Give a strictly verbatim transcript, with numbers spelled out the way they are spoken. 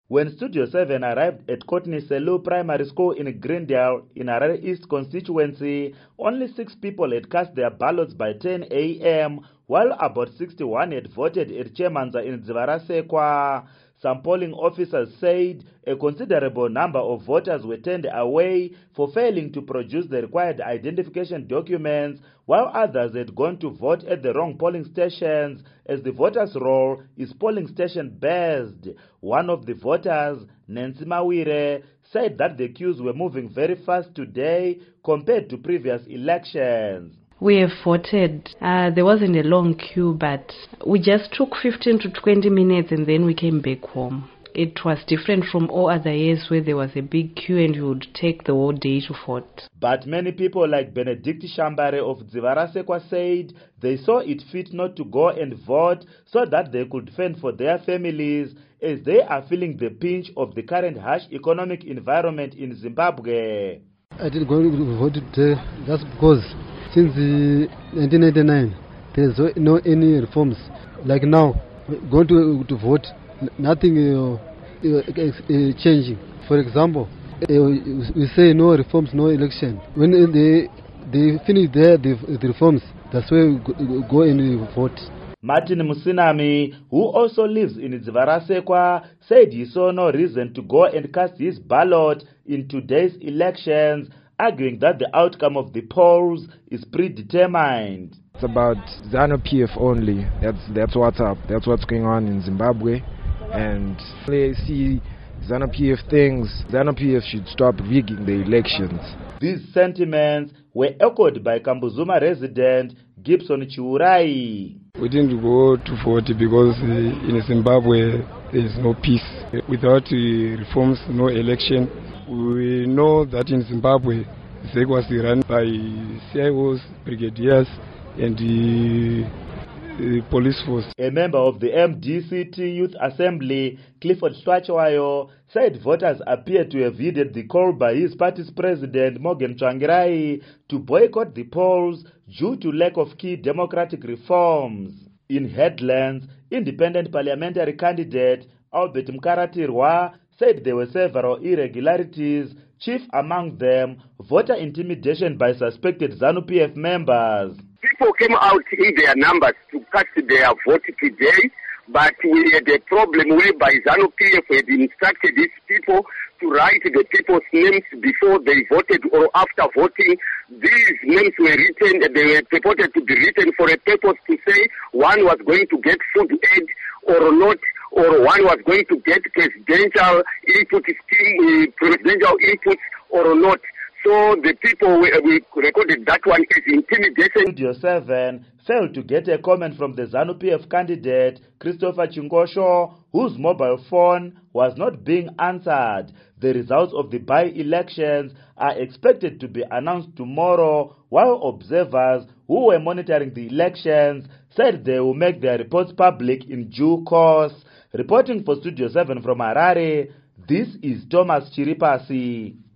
When Studio seven arrived at Courtney Selu Primary School in Greendale in Harare East constituency, only six people had cast their ballots by ten A M, while about sixty-one had voted at Chemanza in Dzivarasekwa. Some polling officers said a considerable number of voters were turned away for failing to produce the required identification documents, while others had gone to vote at the wrong polling stations, as the voters' roll is polling station based. One of the voters, Nancy Mawire, said that the queues were moving very fast today compared to previous elections. We have voted. Uh, there wasn't a long queue, but we just took fifteen to twenty minutes and then we came back home. It was different from all other years where there was a big queue and you would take the whole day to vote. But many people like Benedict Shambare of Dzivarasekwa said they saw it fit not to go and vote so that they could fend for their families, as they are feeling the pinch of the current harsh economic environment in Zimbabwe. I didn't go to vote today just because since uh, nineteen ninety-nine, there's no any reforms. Like now, going to, to vote, nothing uh, uh, uh, changing. For example, uh, we say no reforms, no election. When they they finish there, the, the reforms, that's where we go and vote. Martin Musinami, who also lives in Dzivarasekwa, said he saw no reason to go and cast his ballot in today's elections, arguing that the outcome of the polls is predetermined. It's about ZANU P F only. That's that's what's up. That's what's going on in Zimbabwe. And I see ZANU P F things. ZANU P F should stop rigging the elections. These sentiments were echoed by Kambuzuma resident Gibson Chiurai. We didn't go to vote because uh, in Zimbabwe there is no peace. Without uh, reforms, no election. We know that in Zimbabwe, ZEC was run by C I Os, brigadiers, and the, the police force. A member of the M D C T Youth Assembly, Clifford Swachwayo, said voters appear to have heeded the call by his party's president, Morgan Tsvangirai, to boycott the polls due to lack of key democratic reforms. In headlands, independent parliamentary candidate Albert Mkaratirwa said there were several irregularities, chief among them voter intimidation by suspected ZANU P F members. People came out in their numbers to cast their vote today, but we had a problem whereby ZANU P F had instructed these people to write the people's names before they voted or after voting. These names were written, they were purported to be written for a purpose to say one was going to get food aid or not, or one was going to get presidential input scheme, uh, presidential inputs or not. So the people, we, we recorded that one as intimidation. Studio seven failed to get a comment from the ZANU P F candidate, Christopher Chingosho, whose mobile phone was not being answered. The results of the by-elections are expected to be announced tomorrow, while observers who were monitoring the elections said they will make their reports public in due course. Reporting for Studio seven from Harare, this is Thomas Chiripasi.